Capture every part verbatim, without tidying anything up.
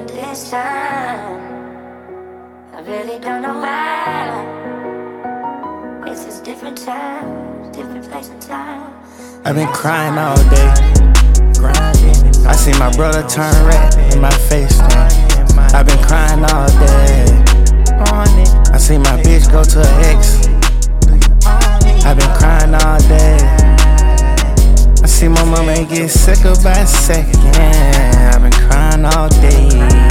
different this time. I really don't know why. It's just different time, different place and time. I've been crying all day. I see my brother turn red in my face now. I've been crying all day. I see my bitch go to her ex. I've been crying all day. I see my mama get sicker by second. I've been crying all day.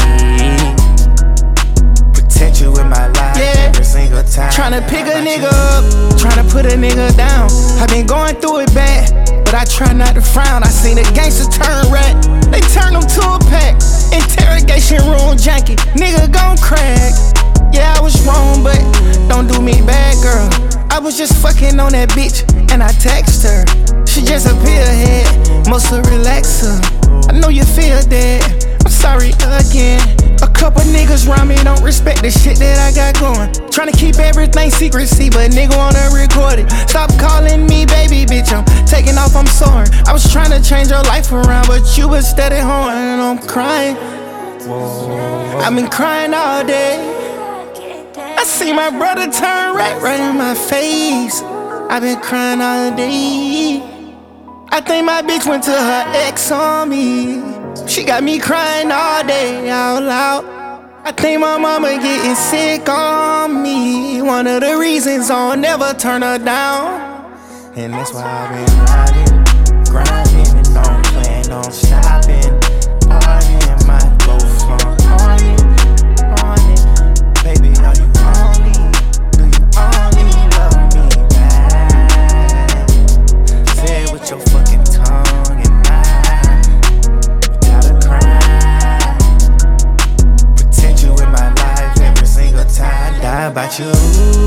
Protect you in my life, yeah. Every single time. Tryna pick a nigga up, tryna put a nigga down. I've been going through it bad, but I try not to frown. I seen a gangster turn rat, they turned him to a pack. Interrogation room janky, nigga gon' crack. Yeah, I was wrong, but don't do me bad, girl. I was just fucking on that bitch, and I text her. She just a pillhead, mostly relaxer. I know you feel that, I'm sorry again. A couple niggas around me don't respect the shit that I got going. Tryna keep everything secrecy, but nigga wanna record it. Stop calling me baby, bitch, I'm taking off, I'm soaring. I was tryna change your life around, but you was steady hoeing, and I'm crying. I've been crying all day. I see my brother turn red right in my face. I've been crying all day. I think my bitch went to her ex on me. She got me crying all day out loud. I think my mama getting sick on me. One of the reasons I'll never turn her down. And that's why I've been grinding, grinding, and don't plan on stopping. Partying my go from on it, on it. Baby, are you on me? Do you only love me back? Say it with your fucking tongue and mine. You gotta cry. Protect you in my life every single time. Die about you.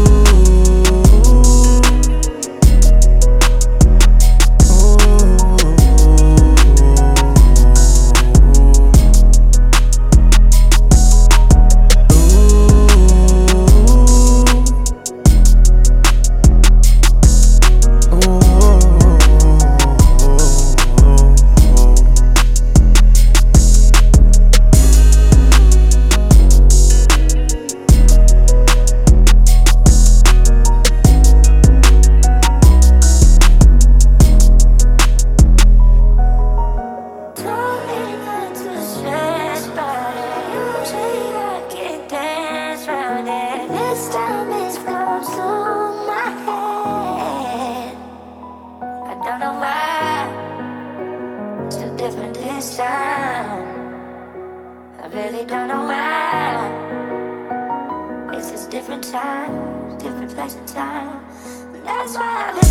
This time it's close to my head. I don't know why. It's too different this time. I really don't know why. It's just different time, different place and time. That's why I